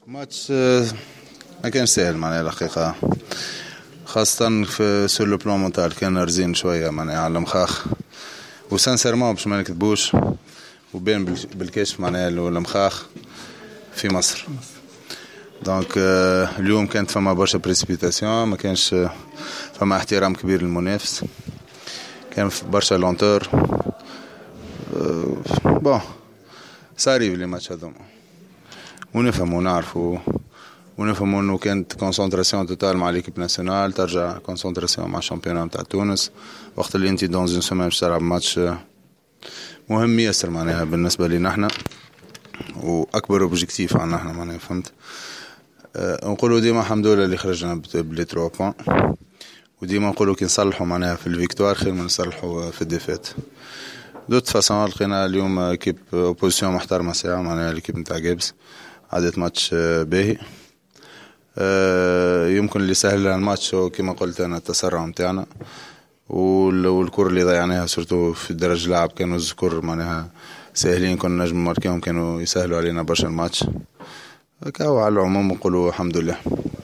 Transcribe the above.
ماتش ما كانش سهل معناها الحقيقة، خاصة في سور لو بلان مونتال كان رزين شوية معناها على المخاخ، وسانسيرمون باش ما نكذبوش وبين بالكشف معناها المخاخ في مصر. دونك اليوم كانت فما برشا بريسبيتاسيون، ما كانش فما احترام كبير للمنافس، كان برشا لونتور. بون ساريف لي ماتش هذوما، ونفهموا ونعرفوا ونفهموا انه كانت كونسنتراسيون توتال مع ليكيب ناسيونال، ترجع كونسنتراسيون مع الشامبيونات نتاع تونس، وقت اللي انت دون اون سيمين باش تلعب ماتش مهم ياسر معناها بالنسبه لنا احنا، واكبر اوبجيكتيف عندنا احنا معناها فهمت. نقولوا ديما الحمد لله اللي خرجنا بلي 3 بوان، وديما نقولوا كي نصلحوا معناها في الفيكتوار خير من نصلحوا في الديفيت. دوت فاسون لقينا اليوم كيب اوبوزيسيون محترمه ساعه معناها الكيب نتاع جيبس، عادت ماتش باهي. يمكن اللي سهل الماتش كما قلت انا التسرع نتاعنا، والكره اللي ضيعناها سورتو في الدرج لاعب كانوا الكر معناها ساهلين، كنا نجم ماركيهم كانوا يسهلوا علينا برشا الماتش. كاو على العموم نقولوا الحمد لله.